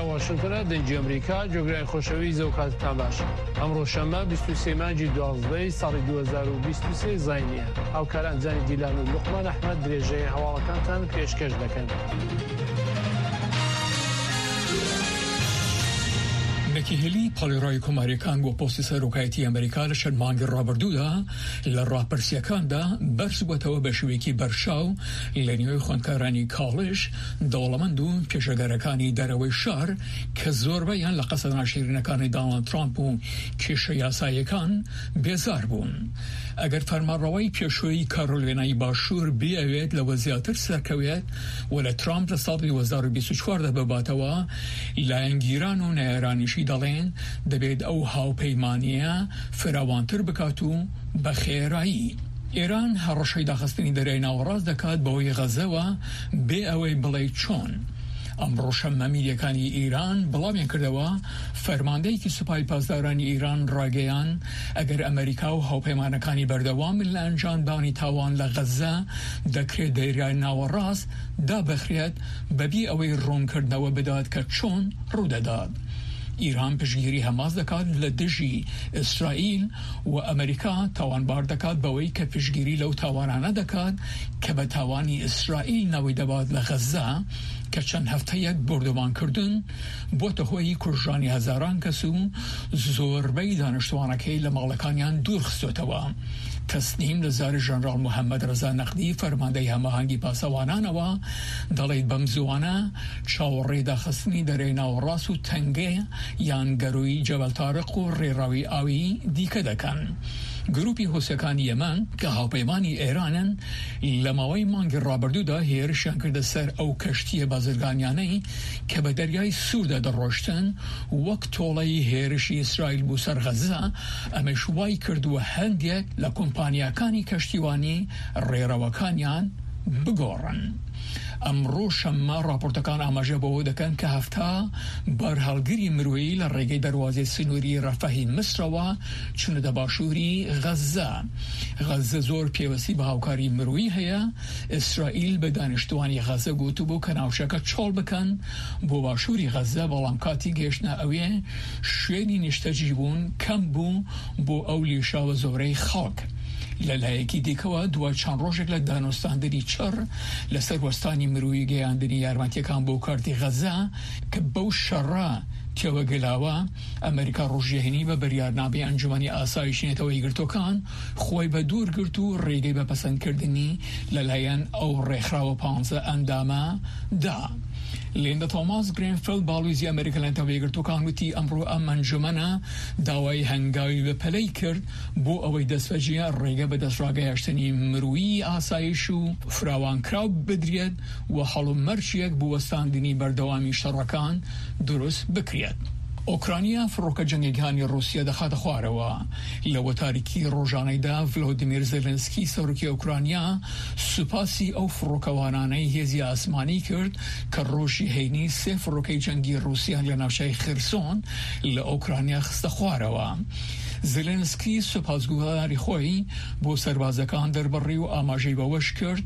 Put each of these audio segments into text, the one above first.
واشنطن دنجی امریکا جوگرای خوشوی زوکات تاماش امروز شنبه 23 مانجی 12 سال 2023 زاینیه او کاران زانی دیلان و لقمان احمد درجه حوالکانتان پیشکش دکن. نکی هلی پالیرای کماریکان و پستی سروکایتی امریکا لشن مانگ رابردودا لراه پرسیکان دا برس بوتو بشویکی برشاو لنیوی خونکارانی کالش دولمندو پیشگرکانی دروی شار که زور بیان لقصد ناشرینکانی دونالد ترامپ و کش یاسایکان بیزار بون. اگر فرمانروای پیشوی کارولینای باشور بیاوید لوزیاتر سرکوید ولی ترامپ لسال 2024 بباتوا لانگیران و نیرانیشی دلین دبید او هاو پیمانیه فراوانتر بکاتو بخیرایی. ایران هرشای داخستنی در این آوراز دکات باوی غزه و بی اوی بلی چون. امروز ممیلیکانی ایران بلاوین کردوا فرماندهی که سپاه پاسدارانی ایران راگیان اگر امریکا و هاوپیمانەکانی بەردەوام لە ئەنجامدانی تاوان لە غەزە دەکرێت دەریای ناوەڕاست دابەخرێت بەبێ ئەوەی ڕوونکردنەوە بدات کە چۆن ڕوودەدات. ایران پشگیری حماس دکات لدجی اسرائیل و امریکا تاوانبار دکات باوی که پشگیری لو تاوانانه دکات که به تاوانی اسرائیل نوی دباد لغزه که چند هفته یک بردوان کردن با تهوی کشانی هزاران کسو زوربی دانشتوانکی لمغلقانیان دور خستوتوا. تصمیم لزار جنرال محمد رضا نقدی فرمانده هماهنگی پاسوانان و دلید بمزوانه چاوری داخستنی در اینا و راس و تنگه یان گروی جبل طارق و ریراوی آوی دیکه دکن. گروپی حوثیان یمن که هاوپیمانی ایرانن لماوی مانگ رابردو دا هیرشان کرده سر او کشتی بازرگانیانه که به دریای سوده در رشتن وقت طولای هیرشی اسرائیل بو سر غزه امشوای کردو هندیک لکمپانیاکانی کشتیوانی ریراوکانیان بگورن. امروز شما راپورتکان آماجه باو دکن که هفته برحالگیری مروی لرگی دروازه سنوری رفحی مصر و چون دباشوری غزه زور پیوستی به هاوکاری مروی هیا اسرائیل به دانشتوانی غزه گوتو بو کناوشکا چول بکن بو باشوری غزه والانکاتی گشنه اویه شوینی نشتجیبون کم بو اولیشا و زوره خاک. للایکی دیکوا دو چند روزک لدانستاندنی چر لسر وستانی مروی گیاندنی یارمتیکان بو کارتی غزه که بو شرا تیو گلاوا امریکا روجهنی و بریارنامه انجمنی آسایش نتوی گرتوکان خوی به دور گرتو ریگی به پسند کردنی للاین او رخرا و پانزه اندامه دا. لیندا توماس گرینفیلد بالویزی امریکا لنتوی گرتوکان وتی امرو انجمنه داوای هنگاوی به پلی کرد بو اوی دستفجیه ریگه به دست راگهشتنی مروی آسایشو فراوان کراو بدرید و حالو مرچیک بو وستاندنی بردوامی شرکان درست بکرید. اوکراینیا فروکە جەنگێکانی رووسیا دەخاتە خوارەوە لەوە تاریکی ڕۆژانەی دا ڤلۆدیمیر زێلێنسکی سەرۆکی ئوکراینیا سوپاسی ئەو فڕۆکەوانانەی هێزی ئاسمانی کرد کە ڕۆژی هەینی سێ فڕۆکەی جەنگی رووسیان لە ناوچەی خرسۆن لە ئوکراینیا خستە خوارەوە. زلنسکی سپاسگوزاری خۆی بۆ سەربازەکان دەربڕی و ئاماژەی بەوەش کرد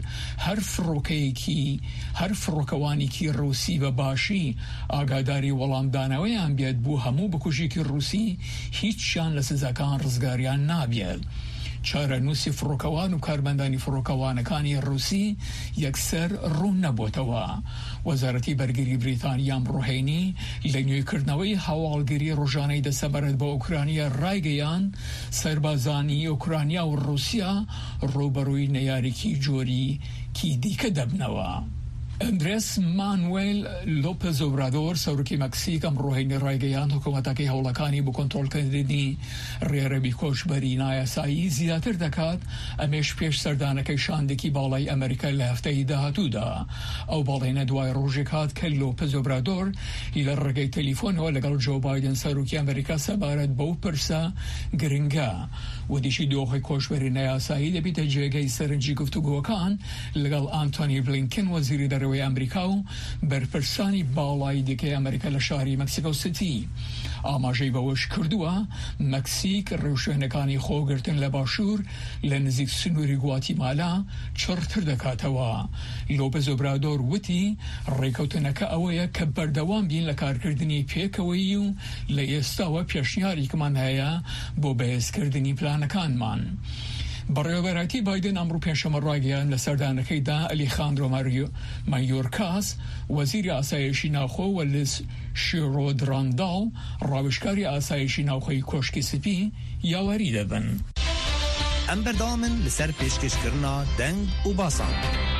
هەر فڕۆکەوانێکی رووسی بە باشی ئاگاداری وەڵامدانەوەیان بێت بۆ هەموو بکوژێکی رووسی هیچیان لە سزاکان ڕزگاریان نابێت. چارەنووسی فڕۆکەوان و کارمەندانی فڕۆکەوانەکانی رووسی یەکسەر ڕوون نەبووتەوە. وەزارەتی بەرگری بریتانیا ڕۆهێنی لە نوێکردنەوەی هەواڵگیری ڕۆژانەی دەسەبارەت بە ئوکراینیا ڕایگەیان سەربازانی ئوکراینیا و رووسیا ڕوبەڕووی نەیارێکی جۆری کی دیکە دەبنەوە. اندرس مانویل لوپز اوبرادور سەرۆکی مەکسیک ئەمڕۆهێنی ڕایگەیان حکوومەتەکەی هەوڵەکانی بۆ کۆنتڕۆڵکردنی ڕێڕەوی کۆچبەری نایاسایی زیاتر دەکات ئەمێش پێش سەردانەکەی شاندێکی باڵای ئەمریکا لە هەفتەی داهاتوودا. ئەو باڵێنە دوای ڕۆژێک هات کە لۆپز اوبرادور لە ڕێگەی تەلیفۆنەوە لەگەڵ جۆ بایدن سەرۆکی ئەمریکا سەبارەت بەو پرسە گرنگە و دیشی دۆخی کۆچبەری یاسایی دەبێتە جێگەی سەرنجی گفتوگۆکان لەگەڵ ئانتۆنی بلینکن وەزیری دەرەوەی ئەمریکا و بەرپرسانی باڵای دیکەی ئەمریکا لە شاری مەکسیکۆ سیتی. ئاماژەی بەوەش کردووە مەکسیک ڕێوشوێنەکانی خۆگرتن لە باشوور لە نزیک سنووری گواتیمالا چڕتر دەکاتەوە. لۆپێز ئۆبرادۆر وتی ڕێکەوتنەکە ئەوەیە کە بەردەوام بین لە کارکردنی پێکەوەی و لە ئێستاوە پێشنیارێکمان هەیە بۆ بەهێزکردنی پلانەکانمان. بەڕێوەبەرەتی بایدن ئەمڕۆ پێنجشەممە ڕاگەیان لە سەردانەکەیدا ئەلیخاندرۆ مایۆرکاس وەزیری ئاسایشی ناوخۆ و لیز شیرۆدرانداڵ ڕاوشکاری ئاسایشی ناوخۆی کۆشکی سپی یاوەری دەبن. ئەم بەردەوامن لەسەر پێشکەشکردنا دەنگ و باسان.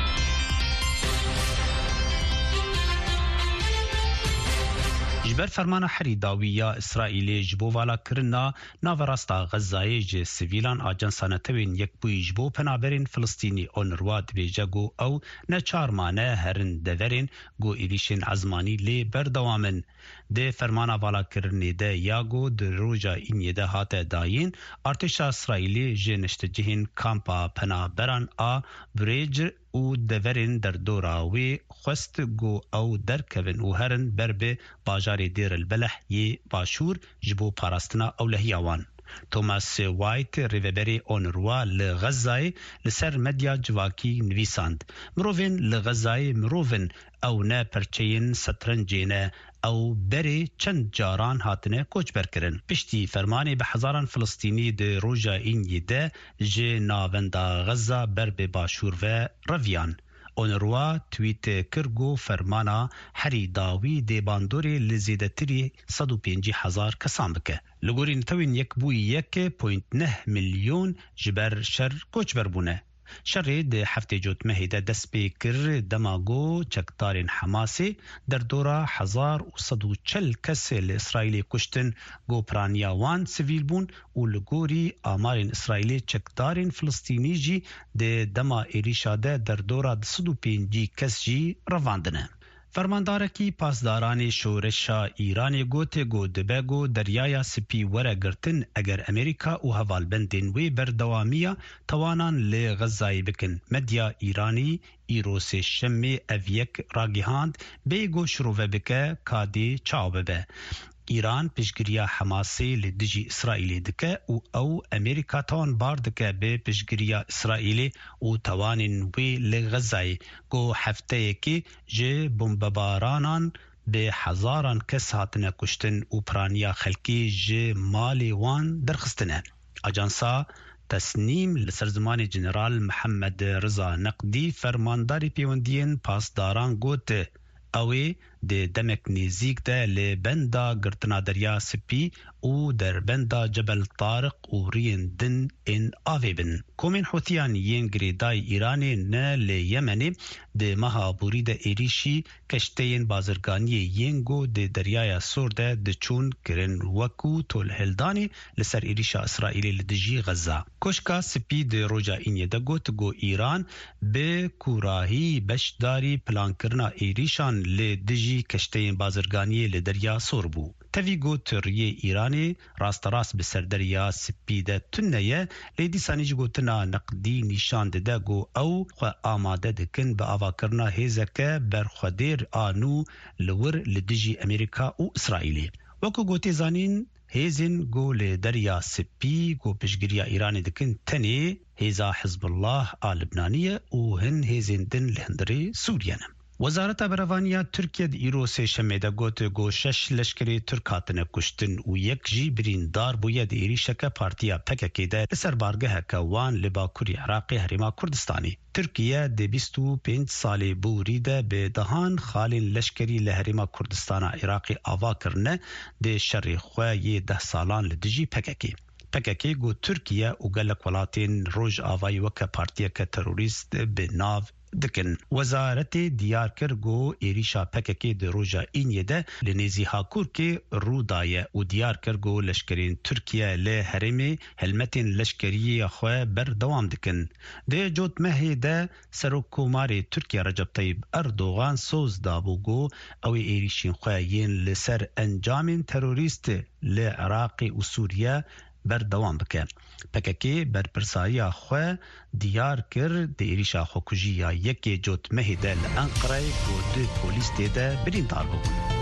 جبر فرمانا حری داوی یا اسرائیلی جبو والا کرنا ناوراستا غزای ج سیویلان آجانسانه توین یک بوی جبو پنابرین فلسطینی اونروا دبیجه گو او نه چارمانه هرن دورین گو ایریشن عزمانی لی بردوامن. ده فرمانا والا کرنی ده یاگو ده روژا اینی ده هات داین ارتش اسرائیلی ج نشتجهین کامپا پنابران آ بریج و دورین در دوراوی خست گو او درکوین و هرن بربه باجار دیر البلح یی باشور جبو پاراستنا اولهیاوان. توماس وایت ریوبری اونروا لغزای لسر مدیا جواکی نویساند. مروفین لغزای مروفین او نه پرچین سترنجینه او بری چند جاران هاتنه کوچ برکرن. پشتی فرمانی به هزاران فلسطینی ده روژا اینی ده جه ناوندا غزا بر به باشور و رویان. اونروا تویت کرگو فرمانا حری داوی ده باندوری لزیده تری 150,000 کسان بکه. لگورین توین یک بوی 1.9 میلیون جبر شر کوچ بربونه. شر ده هفته جوت مهیده دست بیکر دماغو چکتارین حماسی در دورا 1140 کس لإسرائیلی کشتن گو پرانیاوان سویل بون و لگوری آمارین اسرائیلی چکتارین فلسطینی جی ده دما ایریشاده در دورا 205 کس جی رواندنه. فرماندارکی پاسداران شورشا ایرانی گوته گو دبگو دریایا سپی وره گرتن اگر امریکا و هوالبندین وی بردوامیا توانان لی غزای بکن. مدیا ایرانی ایروس شمی اویک راگیهاند بیگو شروع بکه کادی چاو ببه. ایران پشگریا حماسی لدجی اسرائیلی دکه او امریکا تان بار دکه به پشگریا اسرائیلی و توانین وی لغزای گو هفته کی جه بمبارانان به هزاران کس هاتنه کشتن و پرانیا خلکی جه مالی وان درخستنه. اجانسا تسنیم لسرزمان جنرال محمد رضا نقدی فرمانداری پیوندین پاسداران گوته اوی د دمک نزیک ده لبندا گرتنا دریا سپی او در بندا جبل طارق و رین دن ان آویبن. کومین حوثیان ین گریدای ایرانی نه لیمنی ده مها بورید ایریشی کشتین بازرگانی ینگو ده دریای سور ده چون کرن وکو تول هلدانی لسر ایریشا اسرائیلی لدجی غزا. کشکا سپی ده روجا اینی ده گوت گو ایران به کوراهی بشداری پلان کرنا ایریشان لدجی کشتین بازرگانی لدریا سور بو. تاوی گوت ریه ایرانی راست راست بسر دریا سپی ده تنیه لیدی سانیج گوتنا نقدی نشان ده گو او خو آماده دکن به آوا کرنا هیزکه برخودیر آنو لور لدجی امریکا و اسرائیلی. وکو گوتی زانین هیزن گو لدریا سپی گو پشگریا ایرانی دکن تنی هیزا حزب الله آلبنانیه و هن هیزن دن لهندری سوریانم. وزارت بروانیا ترکیه ایروس شمیده گوت گو 6 لشکری ترک هاتنه کشتن و یک جی بریندار بویه دی ایریشکه پارتیا پککی ده لسر بارگه که وان لباکوری عراقی هریما کردستانی. ترکیه ده 25 سالی بوریده به دهان خالین لشکری لهریما کردستان عراقی آوا کرنه ده شر خواه 10 سالان لدجی پککی. پککی گو ترکیه و گلک ولاتین روژ آوای وکه پارتیا که تروریست به ناو دکن. وزارت دیار کرگو ایریشا پککی در روژا اینیه ده لنیزی هاکور که رودایه و دیار کرگو لشکرین ترکیه لی هرمی هلمتین لشکری خواه بر دوام دکن. ده جوت مهی ده سروکوماری ترکیه رجب طیب اردوغان سوز دابوگو او ایریشین خواه ین لسر انجام تروریست لی عراقی و سوریه بردوام بکه پککی برپرساییا خو دیار کر د ایریشا خوکوجیا یکی جوت مهده لانقره کو دو پولیس تیده بریندار ببون